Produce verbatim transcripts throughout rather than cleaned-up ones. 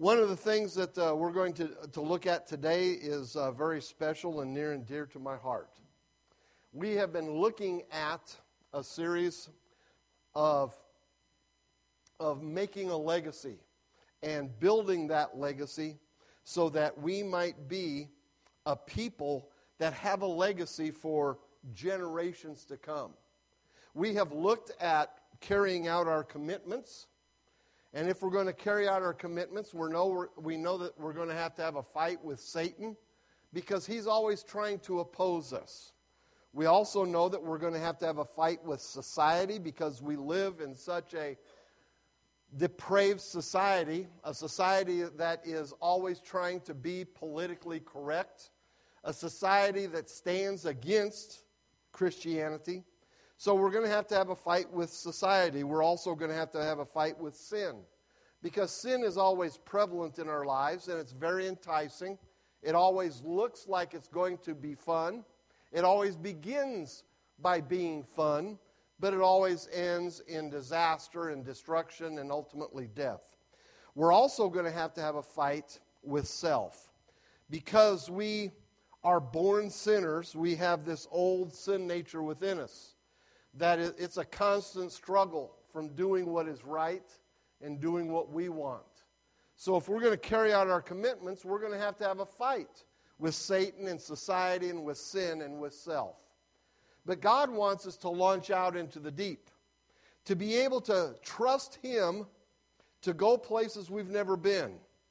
One of the things that uh, we're going to, to look at today is uh, very special and near and dear to my heart. We have been looking at a series of, of making a legacy and building that legacy so that we might be a people that have a legacy for generations to come. We have looked at carrying out our commitments. And if we're going to carry out our commitments, we know, we know that we're going to have to have a fight with Satan because he's always trying to oppose us. We also know that we're going to have to have a fight with society because we live in such a depraved society, a society that is always trying to be politically correct, a society that stands against Christianity. So we're going to have to have a fight with society. We're also going to have to have a fight with sin. Because sin is always prevalent in our lives, and it's very enticing. It always looks like it's going to be fun. It always begins by being fun, but it always ends in disaster and destruction and ultimately death. We're also going to have to have a fight with self. Because we are born sinners, we have this old sin nature within us. That it's a constant struggle from doing what is right and doing what we want. So if we're going to carry out our commitments, we're going to have to have a fight with Satan and society and with sin and with self. But God wants us to launch out into the deep, to be able to trust Him to go places we've never been.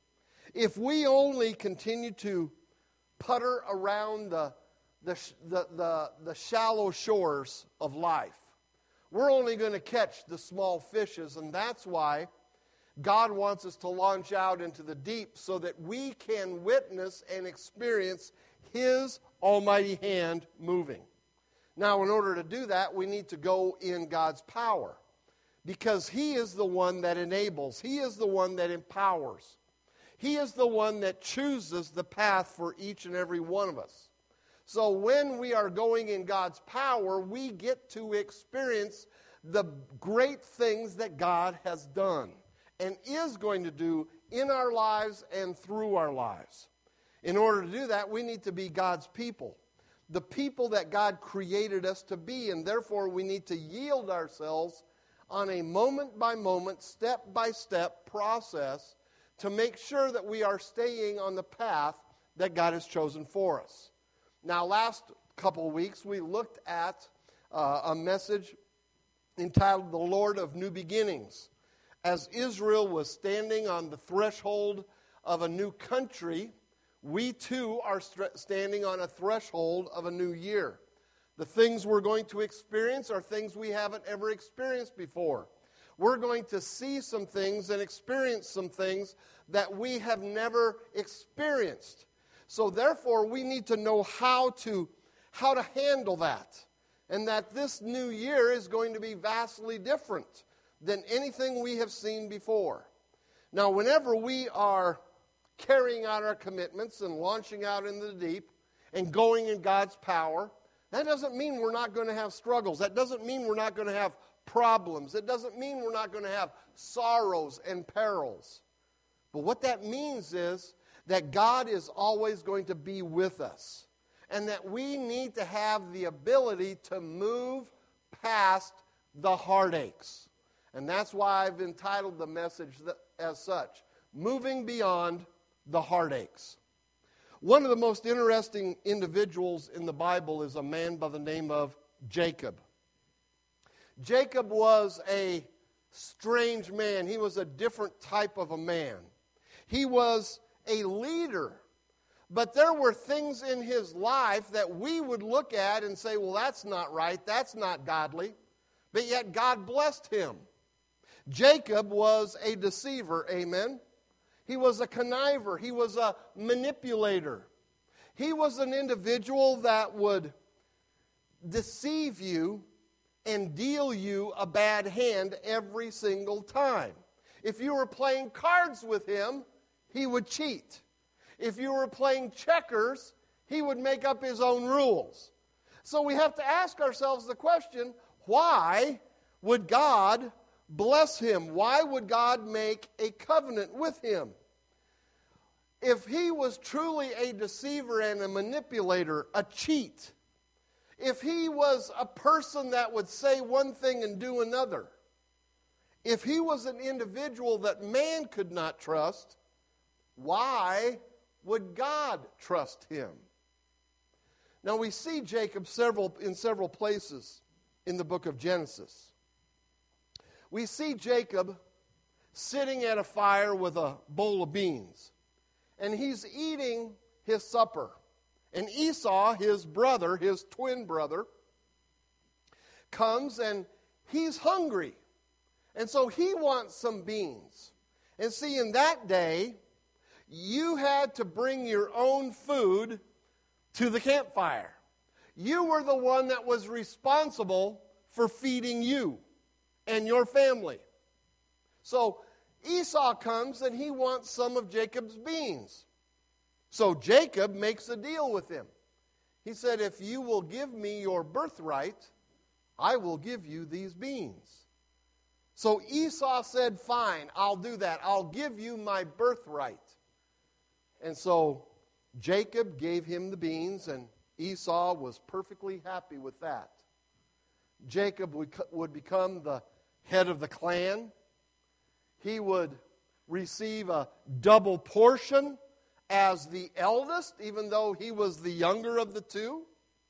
If we only continue to putter around the The, the, the, the shallow shores of life, we're only going to catch the small fishes, and that's why God wants us to launch out into the deep so that we can witness and experience His almighty hand moving. Now, in order to do that, we need to go in God's power because He is the one that enables. He is the one that empowers. He is the one that chooses the path for each and every one of us. So when we are going in God's power, we get to experience the great things that God has done and is going to do in our lives and through our lives. In order to do that, we need to be God's people, the people that God created us to be, and therefore we need to yield ourselves on a moment-by-moment, step-by-step process to make sure that we are staying on the path that God has chosen for us. Now, last couple of weeks, we looked at uh, a message entitled The Lord of New Beginnings. As Israel was standing on the threshold of a new country, we too are st- standing on a threshold of a new year. The things we're going to experience are things we haven't ever experienced before. We're going to see some things and experience some things that we have never experienced. So therefore, we need to know how to, how to handle that. And that this new year is going to be vastly different than anything we have seen before. Now, whenever we are carrying out our commitments and launching out into the deep and going in God's power, that doesn't mean we're not going to have struggles. That doesn't mean we're not going to have problems. It doesn't mean we're not going to have sorrows and perils. But what that means is that God is always going to be with us. And that we need to have the ability to move past the heartaches. And that's why I've entitled the message as such, Moving Beyond the Heartaches. One of the most interesting individuals in the Bible is a man by the name of Jacob. Jacob was a strange man. He was a different type of a man. He was a leader. But there were things in his life that we would look at and say, well, that's not right. That's not godly. But yet God blessed him. Jacob was a deceiver, amen? He was a conniver. He was a manipulator. He was an individual that would deceive you and deal you a bad hand every single time. If you were playing cards with him, he would cheat. If you were playing checkers, he would make up his own rules. So we have to ask ourselves the question, why would God bless him? Why would God make a covenant with him? if he was truly a deceiver and a manipulator, a cheat, if he was a person that would say one thing and do another, if he was an individual that man could not trust, why would God trust him? Now we see Jacob several in several places in the book of Genesis. We see Jacob sitting at a fire with a bowl of beans, and he's eating his supper. And Esau, his brother, his twin brother, comes and he's hungry. And so he wants some beans. And see, in that day, you had to bring your own food to the campfire. You were the one that was responsible for feeding you and your family. So Esau comes and he wants some of Jacob's beans. So Jacob makes a deal with him. He said, if you will give me your birthright, I will give you these beans. So Esau said, fine, I'll do that. I'll give you my birthright. And so Jacob gave him the beans, and Esau was perfectly happy with that. Jacob would, would become the head of the clan. He would receive a double portion as the eldest, even though he was the younger of the two.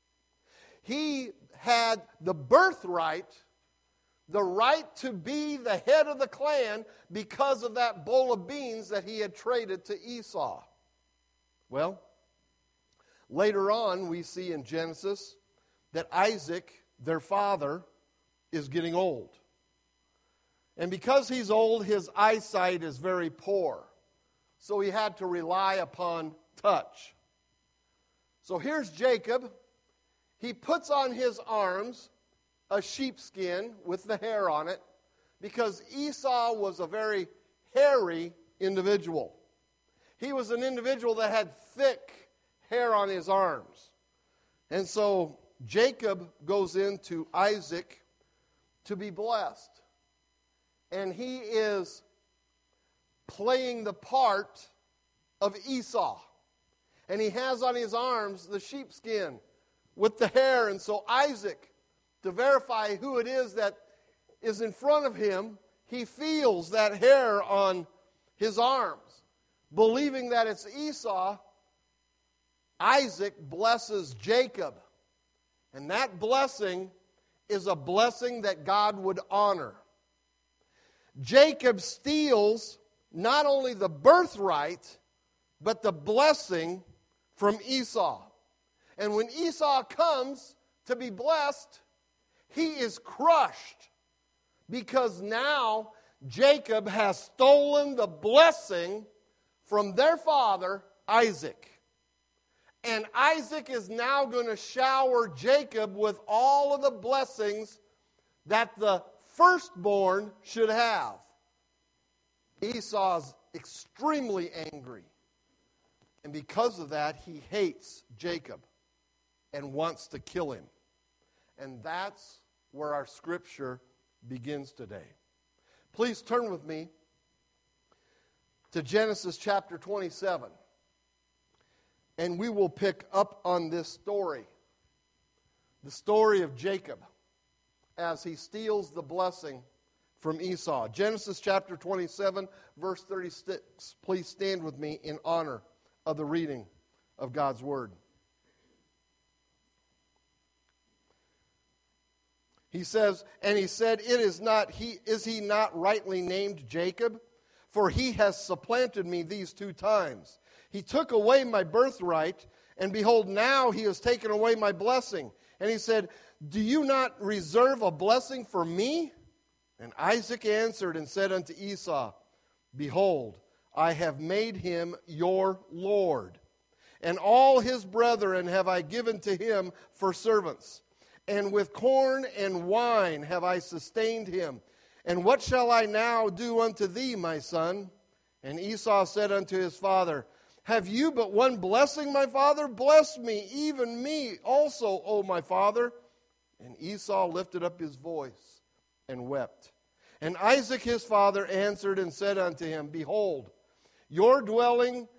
He had the birthright, the right to be the head of the clan because of that bowl of beans that he had traded to Esau. Well, later on we see in Genesis that Isaac, their father, is getting old. And because he's old, his eyesight is very poor. So he had to rely upon touch. So here's Jacob. He puts on his arms a sheepskin with the hair on it because Esau was a very hairy individual. He was an individual that had thick hair on his arms. And so Jacob goes into Isaac to be blessed. And he is playing the part of Esau. And he has on his arms the sheepskin with the hair. And so Isaac, to verify who it is that is in front of him, he feels that hair on his arms. Believing that it's Esau, Isaac blesses Jacob. And that blessing is a blessing that God would honor. Jacob steals not only the birthright, but the blessing from Esau. And when Esau comes to be blessed, he is crushed because now Jacob has stolen the blessing from their father, Isaac. And Isaac is now going to shower Jacob with all of the blessings that the firstborn should have. Esau's extremely angry. And because of that, he hates Jacob and wants to kill him. And that's where our scripture begins today. Please turn with me to Genesis chapter twenty-seven. And we will pick up on this story. The story of Jacob as he steals the blessing from Esau. Genesis chapter twenty-seven, verse thirty-six. Please stand with me in honor of the reading of God's Word. He says, and he said, it is not he is he not rightly named Jacob? For he has supplanted me these two times. He took away my birthright, and behold, now he has taken away my blessing. And he said, do you not reserve a blessing for me? And Isaac answered and said unto Esau, behold, I have made him your Lord, and all his brethren have I given to him for servants. And with corn and wine have I sustained him. And what shall I now do unto thee, my son? And Esau said unto his father, have you but one blessing, my father? Bless me, even me also, O my father. And Esau lifted up his voice and wept. And Isaac his father answered and said unto him, behold, your dwelling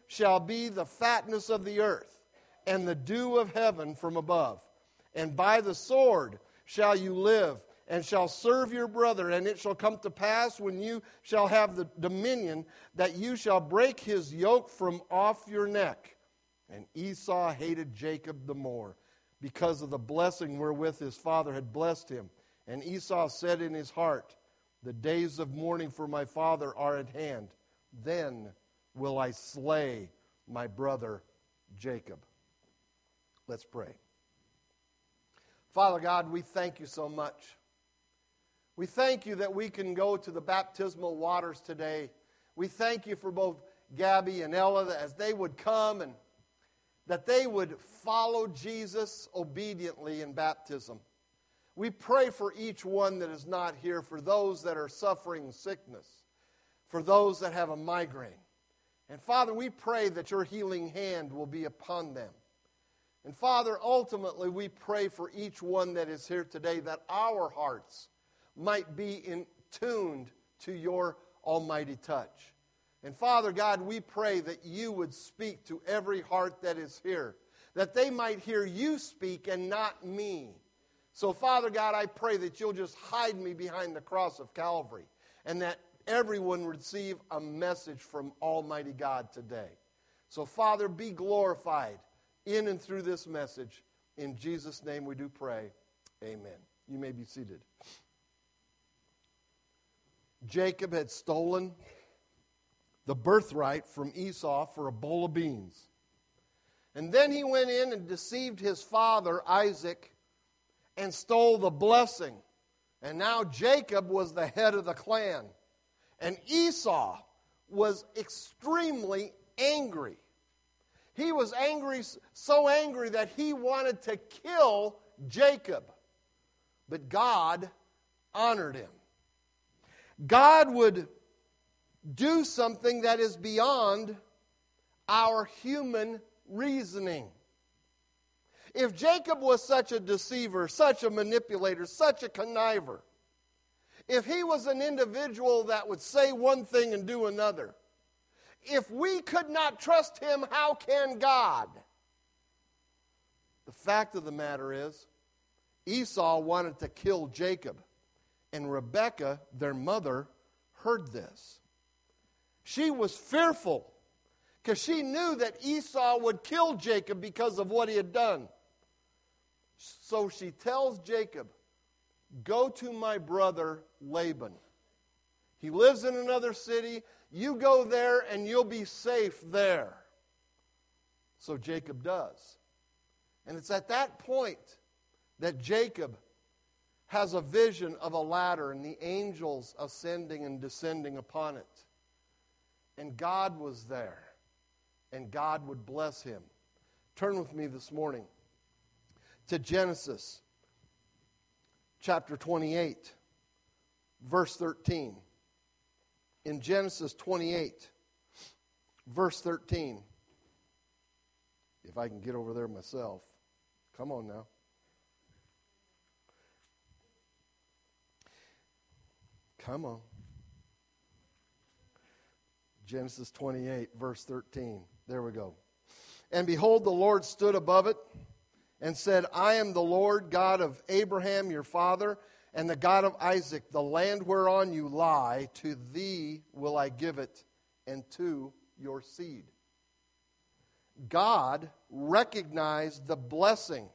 shall be the fatness of the earth, and the dew of heaven from above. And by the sword shall you live, and shall serve your brother. And it shall come to pass, when you shall have the dominion, that you shall break his yoke from off your neck. And Esau hated Jacob the more, because of the blessing wherewith his father had blessed him. And Esau said in his heart, the days of mourning for my father are at hand. Then will I slay my brother Jacob. Let's pray. Father God, we thank you so much. We thank you that we can go to the baptismal waters today. We thank you for both Gabby and Ella, as they would come and that they would follow Jesus obediently in baptism. We pray for each one that is not here, for those that are suffering sickness, for those that have a migraine. And Father, we pray that your healing hand will be upon them. And Father, ultimately we pray for each one that is here today, that our hearts might be in tuned to your almighty touch. And Father God, we pray that you would speak to every heart that is here, that they might hear you speak and not me. So Father God, I pray that you'll just hide me behind the cross of Calvary, and that everyone receive a message from Almighty God today. So Father, be glorified in and through this message. In Jesus' name we do pray. Amen. You may be seated. Jacob had stolen the birthright from Esau for a bowl of beans. And then he went in and deceived his father, Isaac, and stole the blessing. And now Jacob was the head of the clan. And Esau was extremely angry. He was angry, so angry that he wanted to kill Jacob. But God honored him. God would do something that is beyond our human reasoning. If Jacob was such a deceiver, such a manipulator, such a conniver, if he was an individual that would say one thing and do another, if we could not trust him, how can God? The fact of the matter is, Esau wanted to kill Jacob, and Rebekah, their mother, heard this. She was fearful because she knew that Esau would kill Jacob because of what he had done. So she tells Jacob, go to my brother Laban. He lives in another city. You go there and you'll be safe there. So Jacob does. And it's at that point that Jacob has a vision of a ladder and the angels ascending and descending upon it. And God was there. And God would bless him. Turn with me this morning to Genesis chapter twenty-eight, verse thirteen. In Genesis twenty-eight, verse thirteen. If I can get over there myself. Come on now. Come on. Genesis twenty-eight, verse thirteen. There we go. And behold, the Lord stood above it and said, I am the Lord God of Abraham your father, and the God of Isaac. The land whereon you lie, to thee will I give it, and to your seed. God recognized the blessing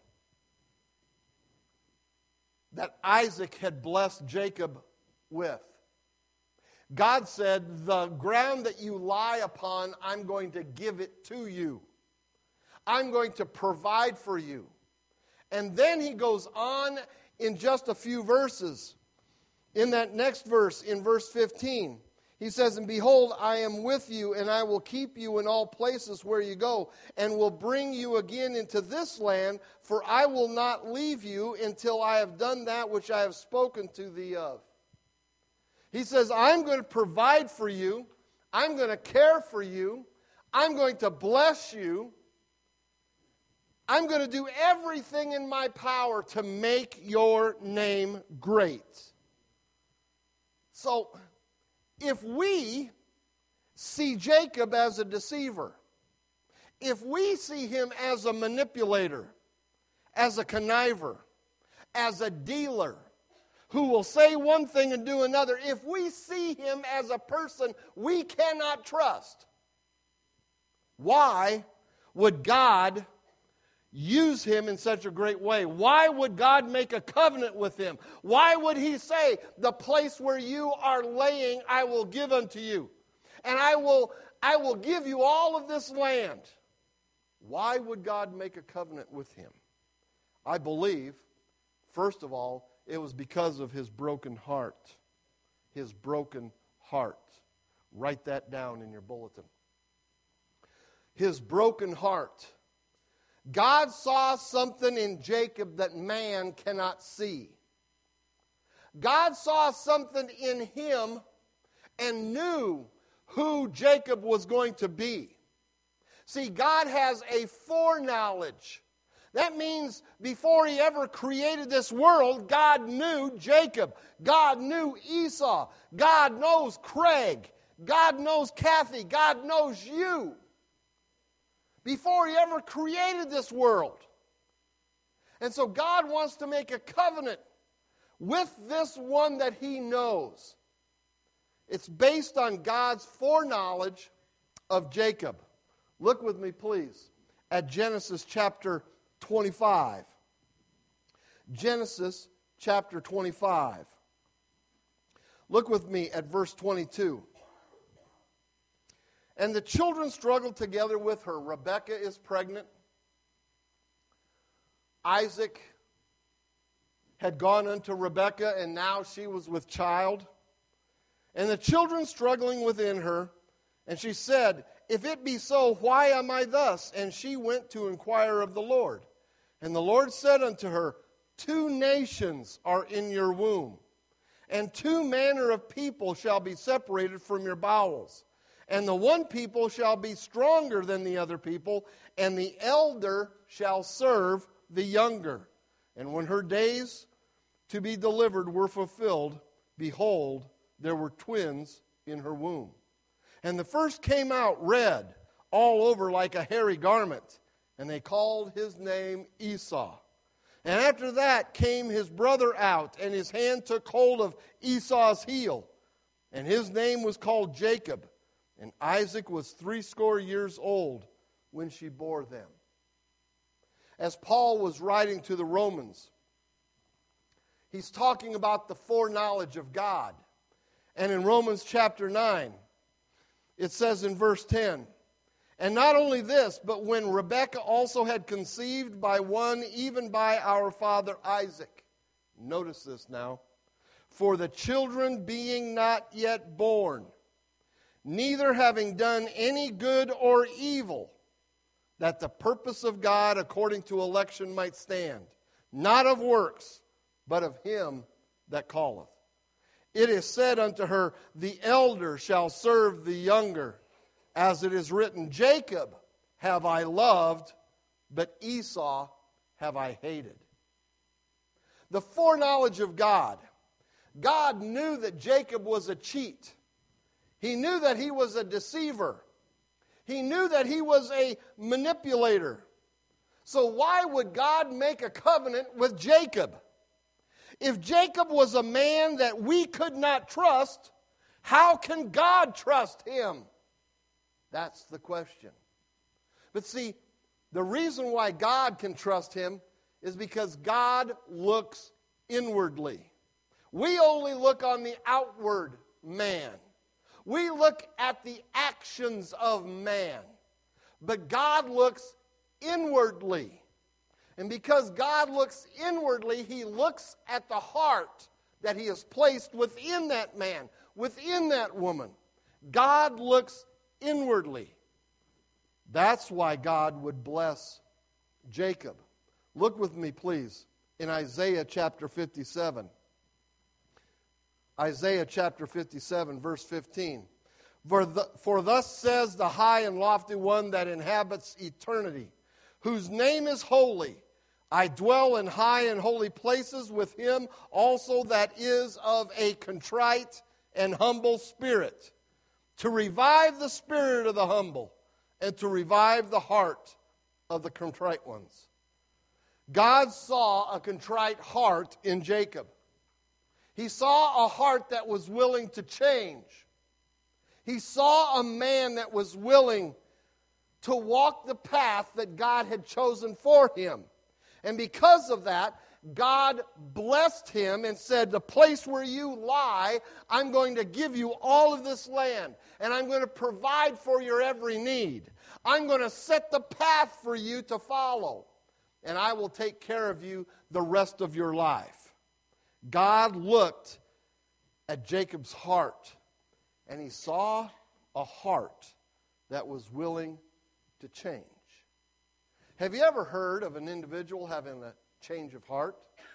that Isaac had blessed Jacob with. God said, the ground that you lie upon, I'm going to give it to you. I'm going to provide for you. And then he goes on in just a few verses. In that next verse, in verse fifteen, he says, and behold, I am with you, and I will keep you in all places where you go, and will bring you again into this land, for I will not leave you until I have done that which I have spoken to thee of. He says, I'm going to provide for you. I'm going to care for you. I'm going to bless you. I'm going to do everything in my power to make your name great. So, if we see Jacob as a deceiver, if we see him as a manipulator, as a conniver, as a dealer, who will say one thing and do another, if we see him as a person we cannot trust, why would God use him in such a great way? Why would God make a covenant with him? Why would he say, the place where you are laying I will give unto you, and I will, I will give you all of this land? Why would God make a covenant with him? I believe, first of all, it was because of his broken heart. His broken heart. Write that down in your bulletin. His broken heart. God saw something in Jacob that man cannot see. God saw something in him and knew who Jacob was going to be. See, God has a foreknowledge. That means before he ever created this world, God knew Jacob. God knew Esau. God knows Craig. God knows Kathy. God knows you. Before he ever created this world. And so God wants to make a covenant with this one that he knows. It's based on God's foreknowledge of Jacob. Look with me, please, at Genesis chapter twenty-five. Genesis chapter twenty-five. Look with me at verse twenty-two. And the children struggled together with her. Rebekah is pregnant. Isaac had gone unto Rebekah, and now she was with child. And the children struggling within her, and she said, If it be so, why am I thus? And she went to inquire of the Lord. And the Lord said unto her, Two nations are in your womb, and two manner of people shall be separated from your bowels. And the one people shall be stronger than the other people, and the elder shall serve the younger. And when her days to be delivered were fulfilled, behold, there were twins in her womb. And the first came out red, all over like a hairy garment, and they called his name Esau. And after that came his brother out, and his hand took hold of Esau's heel, and his name was called Jacob. And Isaac was threescore years old when she bore them. As Paul was writing to the Romans, he's talking about the foreknowledge of God. And in Romans chapter nine, it says in verse ten, And not only this, but when Rebekah also had conceived by one, even by our father Isaac. Notice this now. For the children being not yet born, neither having done any good or evil, that the purpose of God according to election might stand, not of works, but of him that calleth. It is said unto her, The elder shall serve the younger, as it is written, Jacob have I loved, but Esau have I hated. The foreknowledge of God. God knew that Jacob was a cheat. He knew that he was a deceiver. He knew that he was a manipulator. So why would God make a covenant with Jacob? If Jacob was a man that we could not trust, how can God trust him? That's the question. But see, the reason why God can trust him is because God looks inwardly. We only look on the outward man. We look at the actions of man. But God looks inwardly. And because God looks inwardly, he looks at the heart that he has placed within that man, within that woman. God looks inwardly. That's why God would bless Jacob. Look with me, please, in Isaiah chapter fifty-seven. Isaiah chapter fifty-seven, verse fifteen. For, the, for thus says the high and lofty one that inhabits eternity, whose name is holy. I dwell in high and holy places with him also that is of a contrite and humble spirit, to revive the spirit of the humble, and to revive the heart of the contrite ones. God saw a contrite heart in Jacob. He saw a heart that was willing to change. He saw a man that was willing to walk the path that God had chosen for him. And because of that, God blessed him and said, the place where you lie, I'm going to give you all of this land, and I'm going to provide for your every need. I'm going to set the path for you to follow, and I will take care of you the rest of your life. God looked at Jacob's heart, and he saw a heart that was willing to change. Have you ever heard of an individual having a change of heart?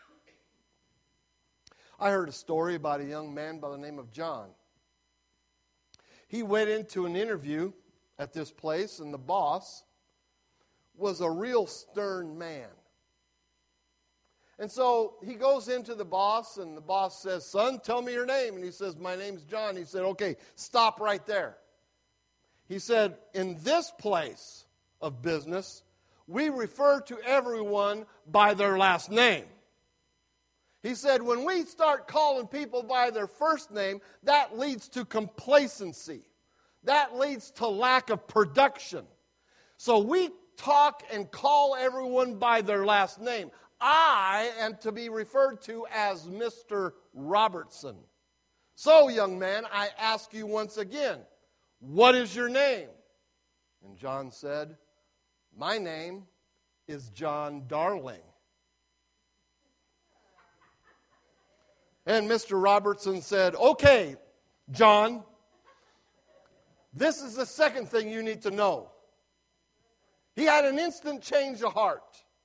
I heard a story about a young man by the name of John. He went into an interview at this place, and the boss was a real stern man. And so he goes into the boss, and the boss says, son, tell me your name. And he says, my name's John. He said, okay, stop right there. He said, in this place of business, we refer to everyone by their last name. He said, when we start calling people by their first name, that leads to complacency. That leads to lack of production. So we talk and call everyone by their last name. I am to be referred to as Mister Robertson. So, young man, I ask you once again, what is your name? And John said, my name is John Darling. And Mister Robertson said, okay, John, this is the second thing you need to know. He had an instant change of heart.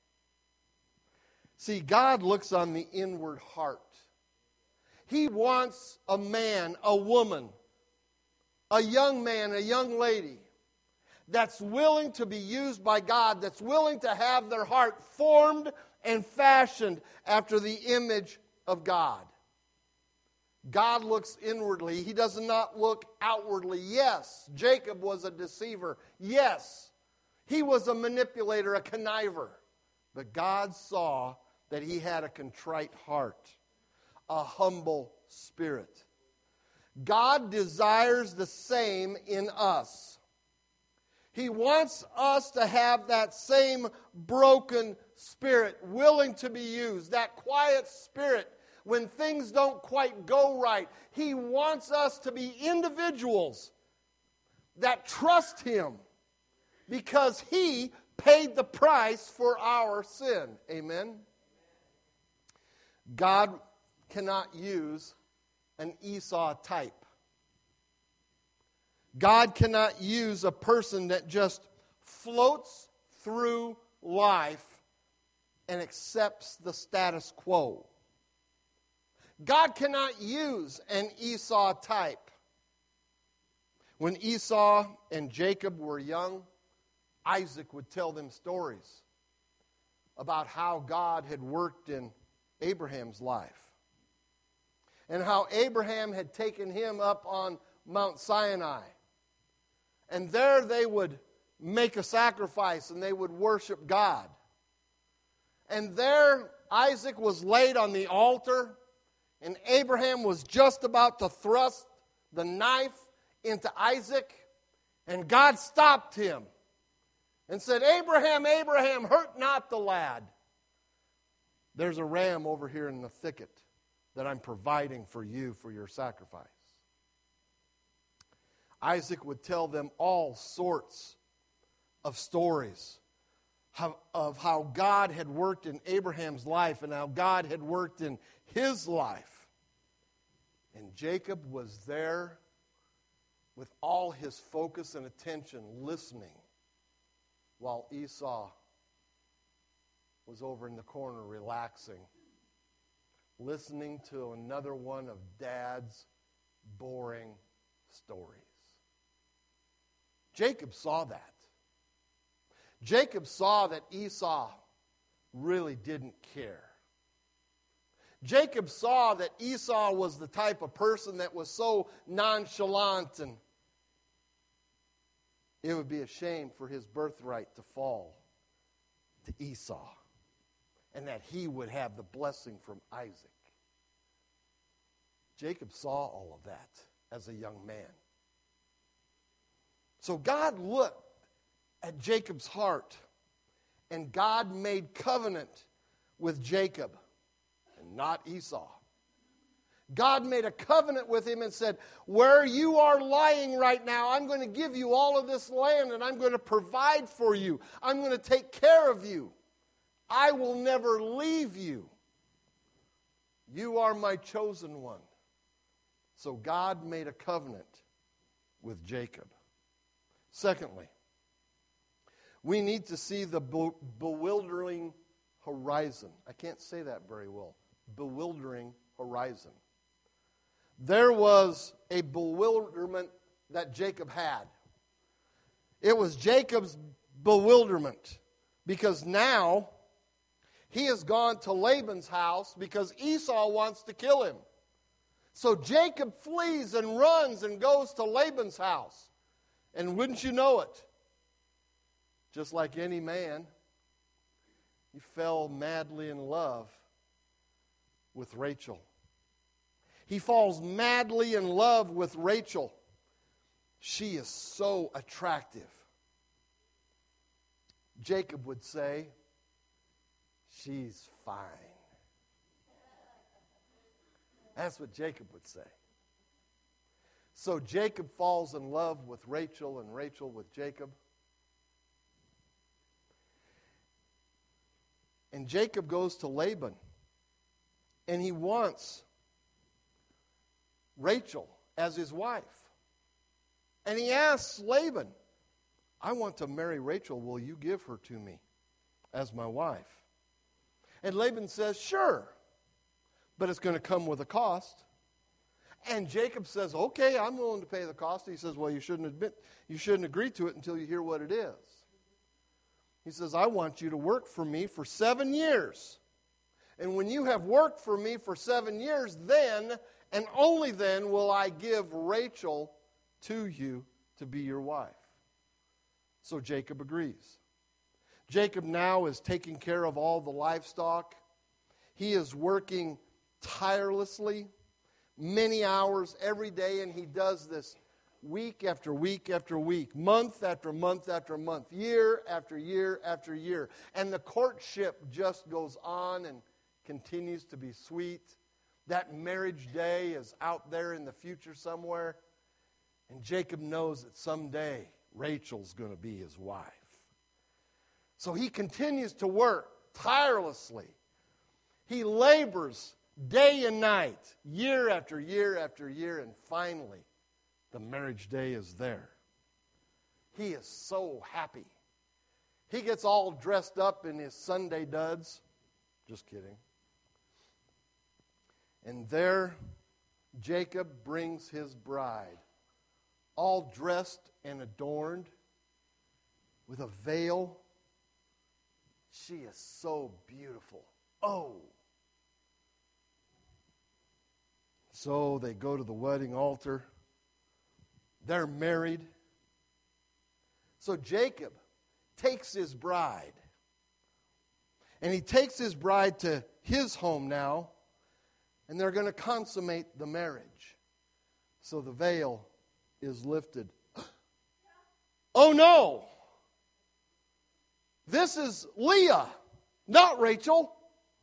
See, God looks on the inward heart. He wants a man, a woman, a young man, a young lady that's willing to be used by God, that's willing to have their heart formed and fashioned after the image of God. God looks inwardly. He does not look outwardly. Yes, Jacob was a deceiver. Yes, he was a manipulator, a conniver. But God saw that he had a contrite heart, a humble spirit. God desires the same in us. He wants us to have that same broken spirit, willing to be used, that quiet spirit when things don't quite go right. He wants us to be individuals that trust Him because He paid the price for our sin. Amen? God cannot use an Esau type. God cannot use a person that just floats through life and accepts the status quo. God cannot use an Esau type. When Esau and Jacob were young, Isaac would tell them stories about how God had worked in Abraham's life and how Abraham had taken him up on Mount Sinai. And there they would make a sacrifice and they would worship God. And there Isaac was laid on the altar, and Abraham was just about to thrust the knife into Isaac, and God stopped him and said, Abraham, Abraham, hurt not the lad. There's a ram over here in the thicket that I'm providing for you for your sacrifice. Isaac would tell them all sorts of stories how, of how God had worked in Abraham's life and how God had worked in his life. And Jacob was there with all his focus and attention listening while Esau was over in the corner relaxing, listening to another one of Dad's boring stories. Jacob saw that. Jacob saw that Esau really didn't care. Jacob saw that Esau was the type of person that was so nonchalant and it would be a shame for his birthright to fall to Esau, and that he would have the blessing from Isaac. Jacob saw all of that as a young man. So God looked at Jacob's heart, and God made covenant with Jacob and not Esau. God made a covenant with him and said, where you are lying right now, I'm going to give you all of this land, and I'm going to provide for you. I'm going to take care of you. I will never leave you. You are my chosen one. So God made a covenant with Jacob. Secondly, we need to see the be- bewildering horizon. I can't say that very well. Bewildering horizon. There was a bewilderment that Jacob had. It was Jacob's bewilderment because now he has gone to Laban's house because Esau wants to kill him. So Jacob flees and runs and goes to Laban's house. And wouldn't you know it, just like any man, he fell madly in love with Rachel. He falls madly in love with Rachel. She is so attractive. Jacob would say, she's fine. That's what Jacob would say. So Jacob falls in love with Rachel and Rachel with Jacob. And Jacob goes to Laban. And he wants Rachel as his wife. And he asks Laban, I want to marry Rachel. Will you give her to me as my wife? And Laban says, sure. But it's going to come with a cost. And Jacob says, okay, I'm willing to pay the cost. He says, well, you shouldn't admit, you shouldn't agree to it until you hear what it is. He says, I want you to work for me for seven years. And when you have worked for me for seven years, then and only then will I give Rachel to you to be your wife. So Jacob agrees. Jacob now is taking care of all the livestock. He is working tirelessly, many hours every day, and he does this week after week after week, month after month after month, year after year after year. And the courtship just goes on and continues to be sweet. That marriage day is out there in the future somewhere. And Jacob knows that someday Rachel's going to be his wife. So he continues to work tirelessly. He labors day and night, year after year after year, and finally, the marriage day is there. He is so happy. He gets all dressed up in his Sunday duds. Just kidding. And there, Jacob brings his bride, all dressed and adorned with a veil. She is so beautiful. Oh! So they go to the wedding altar. They're married. So Jacob takes his bride. And he takes his bride to his home now. And they're going to consummate the marriage. So the veil is lifted. Oh no! This is Leah, not Rachel.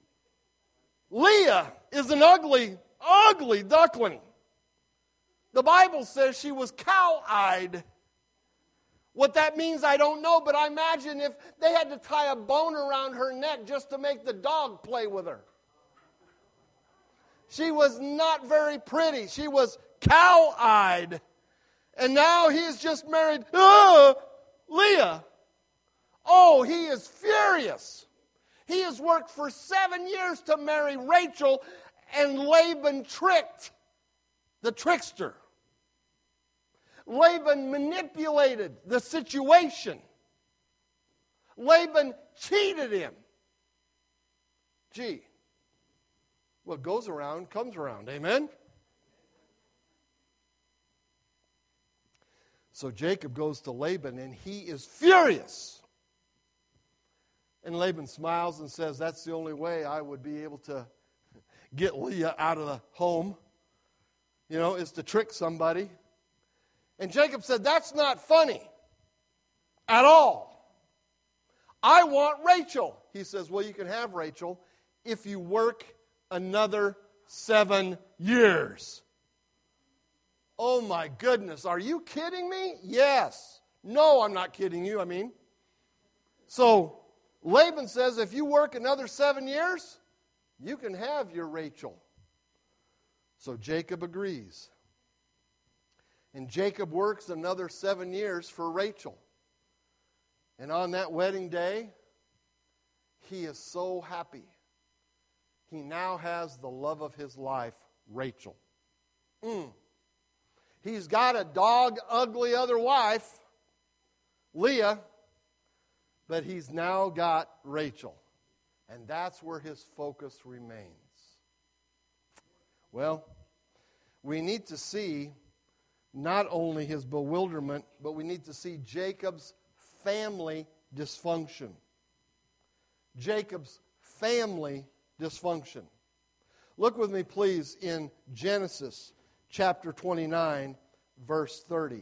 Leah is an ugly, ugly duckling. The Bible says she was cow-eyed. What that means, I don't know, but I imagine if they had to tie a bone around her neck just to make the dog play with her. She was not very pretty. She was cow-eyed. And now he is just married, oh, Leah. Oh, he is furious. He has worked for seven years to marry Rachel, and Laban tricked the trickster. Laban manipulated the situation. Laban cheated him. Gee, what goes around comes around. Amen? So Jacob goes to Laban, and he is furious. And Laban smiles and says, that's the only way I would be able to get Leah out of the home, you know, is to trick somebody. And Jacob said, that's not funny at all. I want Rachel. He says, well, you can have Rachel if you work another seven years. Oh my goodness, are you kidding me? Yes. No, I'm not kidding you, I mean. So Laban says, if you work another seven years, you can have your Rachel. So Jacob agrees. And Jacob works another seven years for Rachel. And on that wedding day, he is so happy. He now has the love of his life, Rachel. Mm. He's got a dog, ugly other wife, Leah, but he's now got Rachel. And that's where his focus remains. Well, we need to see not only his bewilderment, but we need to see Jacob's family dysfunction. Jacob's family dysfunction. Look with me, please, in Genesis chapter twenty-nine, verse thirty.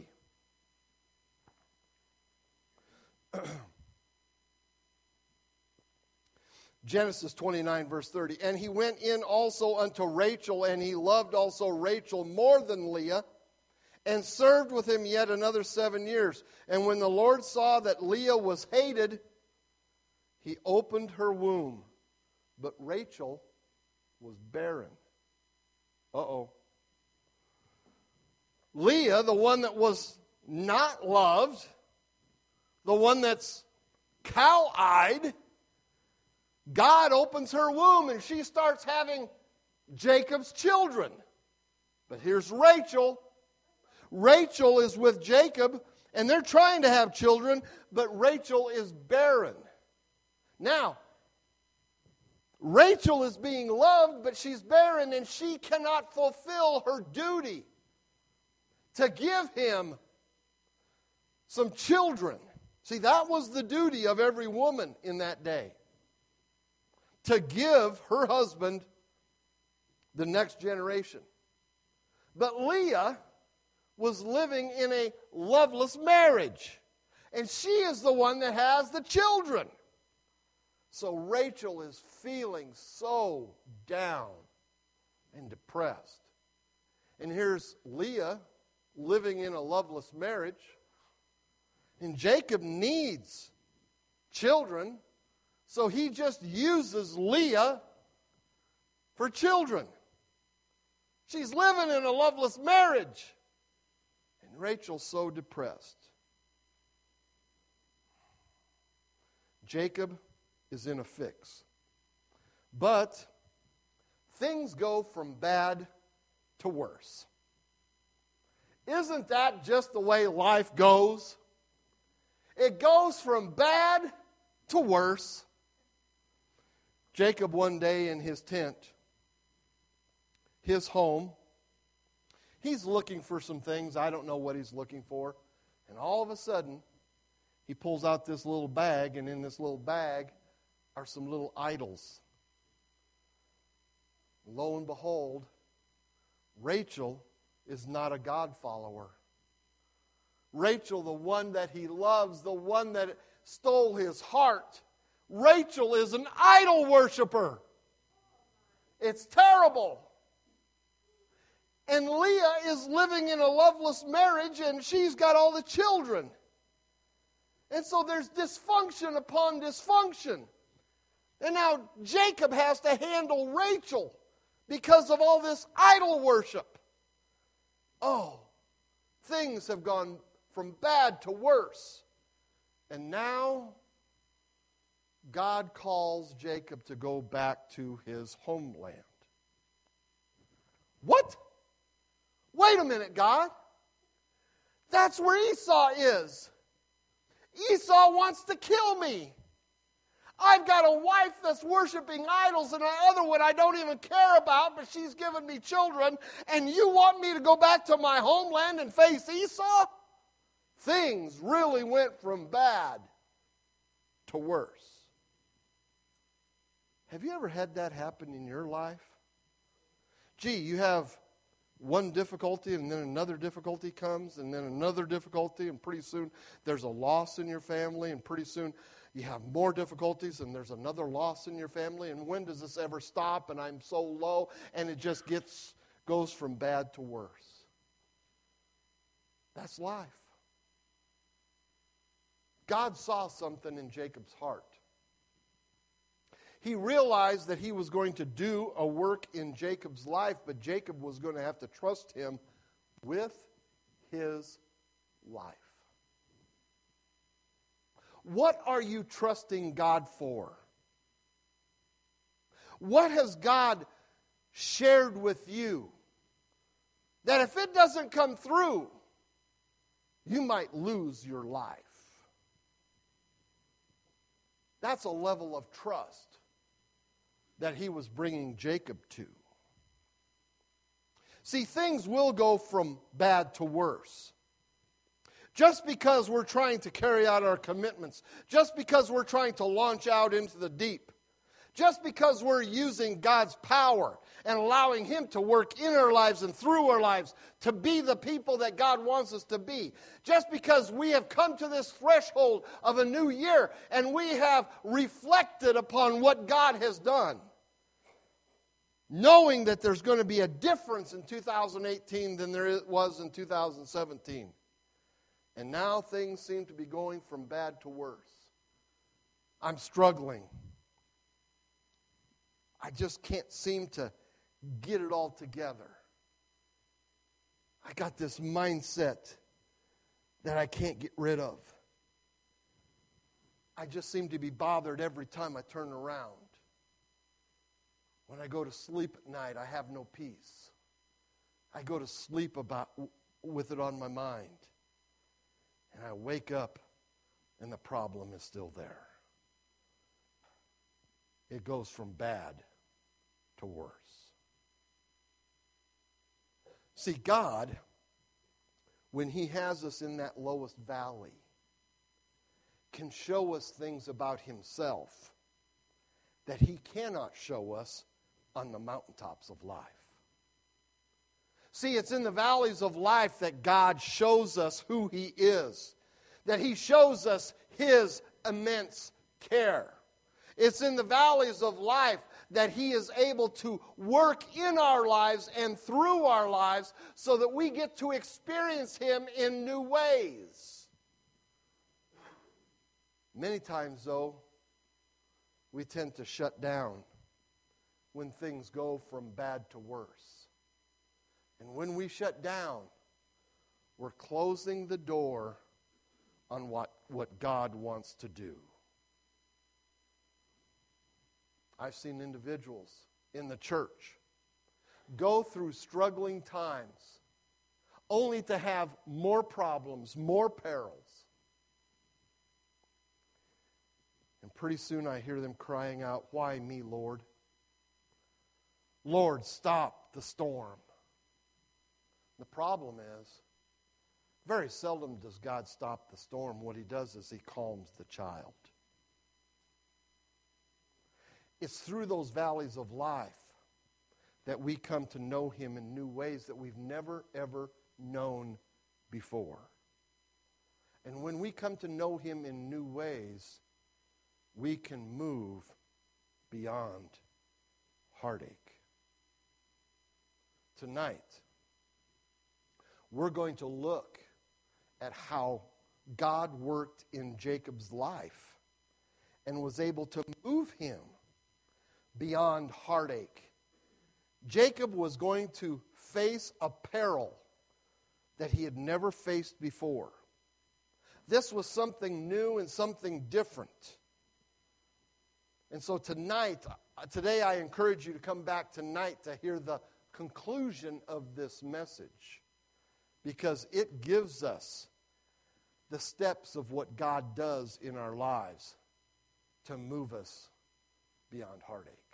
Genesis twenty-nine, verse thirty. And he went in also unto Rachel, and he loved also Rachel more than Leah, and served with him yet another seven years. And when the Lord saw that Leah was hated, he opened her womb. But Rachel was barren. Uh-oh. Leah, the one that was not loved, the one that's cow-eyed, God opens her womb and she starts having Jacob's children. But here's Rachel. Rachel is with Jacob and they're trying to have children, but Rachel is barren. Now, Rachel is being loved, but she's barren and she cannot fulfill her duty to give him some children. See, that was the duty of every woman in that day. To give her husband the next generation. But Leah was living in a loveless marriage. And she is the one that has the children. So Rachel is feeling so down and depressed. And here's Leah living in a loveless marriage. And Jacob needs children. So he just uses Leah for children. She's living in a loveless marriage. And Rachel's so depressed. Jacob is in a fix. But things go from bad to worse. Isn't that just the way life goes? It goes from bad to worse. Jacob one day in his tent, his home, he's looking for some things. I don't know what he's looking for. And all of a sudden, he pulls out this little bag, and in this little bag are some little idols. Lo and behold, Rachel is not a God follower. Rachel, the one that he loves, the one that stole his heart, Rachel is an idol worshiper. It's terrible. And Leah is living in a loveless marriage, and she's got all the children. And so there's dysfunction upon dysfunction. And now Jacob has to handle Rachel because of all this idol worship. Oh, things have gone from bad to worse. And now God calls Jacob to go back to his homeland. What? Wait a minute, God. That's where Esau is. Esau wants to kill me. I've got a wife that's worshiping idols and another one I don't even care about, but she's given me children, and you want me to go back to my homeland and face Esau? things really went from bad to worse. Have you ever had that happen in your life? Gee, you have one difficulty and then another difficulty comes and then another difficulty, and pretty soon there's a loss in your family, and pretty soon you have more difficulties and there's another loss in your family. And when does this ever stop? And I'm so low, and it just gets goes from bad to worse. That's life. God saw something in Jacob's heart. He realized that he was going to do a work in Jacob's life, but Jacob was going to have to trust him with his life. What are you trusting God for? What has God shared with you that if it doesn't come through, you might lose your life? That's a level of trust that he was bringing Jacob to. See, things will go from bad to worse. Just because we're trying to carry out our commitments, just because we're trying to launch out into the deep, just because we're using God's power and allowing Him to work in our lives and through our lives to be the people that God wants us to be, just because we have come to this threshold of a new year and we have reflected upon what God has done, knowing that there's going to be a difference in two thousand eighteen than there was in two thousand seventeen. And now things seem to be going from bad to worse. I'm struggling. I just can't seem to get it all together. I got this mindset that I can't get rid of. I just seem to be bothered every time I turn around. When I go to sleep at night, I have no peace. I go to sleep about with it on my mind. And I wake up and the problem is still there. It goes from bad to worse. See, God, when He has us in that lowest valley, can show us things about Himself that He cannot show us on the mountaintops of life. See, it's in the valleys of life that God shows us who He is, that He shows us His immense care. It's in the valleys of life that He is able to work in our lives and through our lives so that we get to experience Him in new ways. Many times, though, we tend to shut down when things go from bad to worse. And when we shut down, we're closing the door on what, what God wants to do. I've seen individuals in the church go through struggling times only to have more problems, more perils. And pretty soon I hear them crying out, "Why me, Lord? Lord, stop the storm." The problem is, very seldom does God stop the storm. What He does is He calms the child. It's through those valleys of life that we come to know Him in new ways that we've never, ever known before. And when we come to know Him in new ways, we can move beyond heartache. Tonight, we're going to look at how God worked in Jacob's life and was able to move him beyond heartache. Jacob was going to face a peril that he had never faced before. This was something new and something different. And so tonight, today I encourage you to come back tonight to hear the conclusion of this message, because it gives us the steps of what God does in our lives to move us beyond heartache.